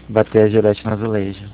Bater a gilete no azulejo.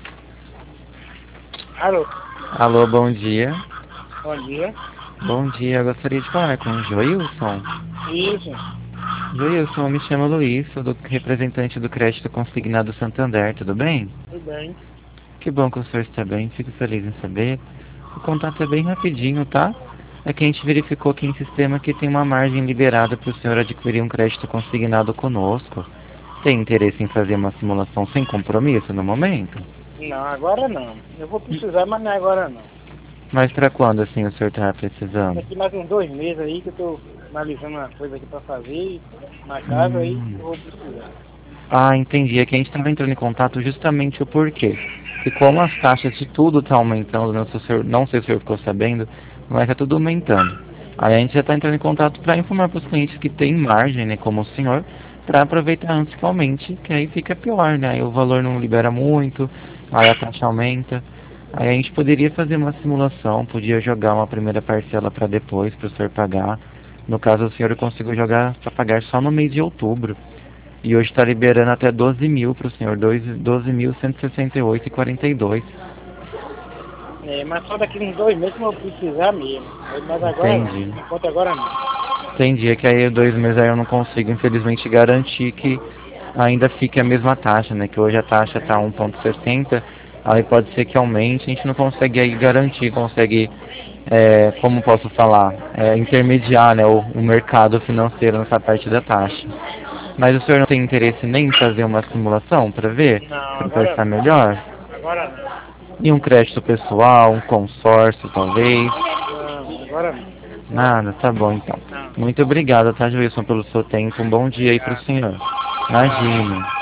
Alô, Alô, bom dia. bom dia. Bom dia, eu gostaria de falar com o Joilson. Isso, Joilson, eu me chamo Luiz, sou do representante do Crédito Consignado Santander, tudo bem? tudo bem. Que bom que o senhor está bem, fico feliz em saber. O contato é bem rapidinho, tá? É que a gente verificou aqui em sistema que tem uma margem liberada para o senhor adquirir um crédito consignado conosco. Tem interesse em fazer uma simulação sem compromisso no momento? Não, agora não. Eu vou precisar, mas não é agora não. Mas para quando assim o senhor está precisando? Daqui mais uns 2 meses aí que eu tô analisando uma coisa aqui pra fazer na casa aí, Hum. eu vou precisar. Ah, entendi. É que a gente estava entrando em contato justamente o porquê. E como as taxas de tudo estão aumentando, não sei se o senhor ficou sabendo, mas está tudo aumentando. Aí a gente já está entrando em contato para informar para os clientes que tem margem, né, como o senhor, para aproveitar antes que aumente, que aí fica pior, né? Aí o valor não libera muito, aí a taxa aumenta. Aí a gente poderia fazer uma simulação, podia jogar uma primeira parcela para depois, para o senhor pagar. No caso, o senhor conseguiu jogar para pagar só no mês de outubro. E hoje está liberando até 12 mil para o senhor, 12.168,42. É, mas só daqui uns 2 meses que eu vou precisar mesmo. Mas agora não. Entendi. Enquanto agora não. Entendi, é que aí 2 meses aí eu não consigo, infelizmente, garantir que ainda fique a mesma taxa, né? Que hoje a taxa está 1,60, aí pode ser que aumente, a gente não consegue aí garantir, consegue, como posso falar, intermediar, né, o mercado financeiro nessa parte da taxa. Mas o senhor não tem interesse nem em fazer uma simulação para ver, Não, para agora pensar não. melhor? Agora não. E um crédito pessoal, um consórcio, talvez? Não, agora não. Nada, tá bom então. Não. Muito obrigado, tá, Wilson, pelo seu tempo. Um bom dia aí pro Tá. senhor. Tá. Imagina.